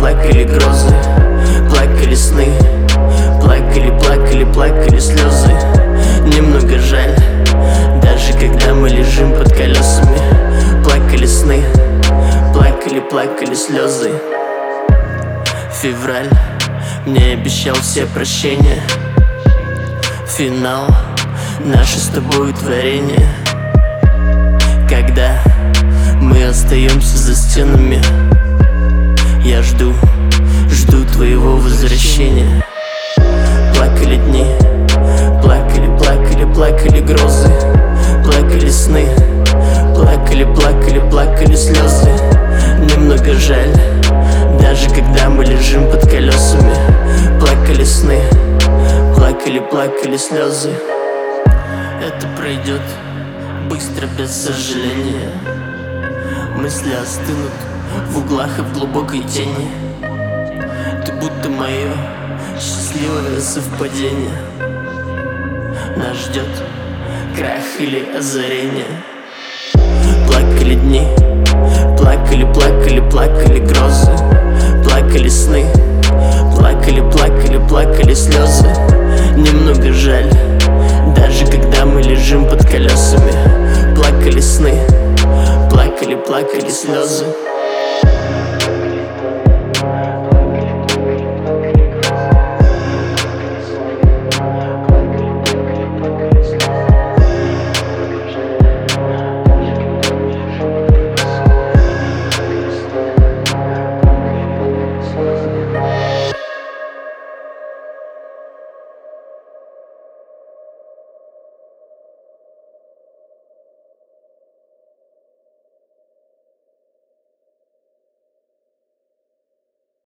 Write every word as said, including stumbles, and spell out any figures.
плакали грозы, плакали сны, плакали, плакали, плакали слезы. Немного жаль, даже когда мы лежим под колесами. Плакали сны, плакали, плакали слезы. Февраль мне обещал все прощения. Финал наше с тобой творение. Когда мы остаемся за стенами, я жду, жду твоего возвращения. Плакали дни, плакали, плакали, плакали грозы, плакали сны, плакали, плакали, плакали слезы. Немного жаль, даже когда мы лежим под колесами. Плакали сны, плакали, плакали слезы. Это пройдет быстро, без сожаления. Мысли остынут в углах и в глубокой тени. Ты будто мое счастливое совпадение. Нас ждет крах или озарение. Плакали дни, плакали, плакали, плакали грозы, плакали сны, плакали, плакали, плакали слезы. Немного жаль, даже когда мы лежим под колесами. Плакали сны, плакали, плакали слезы.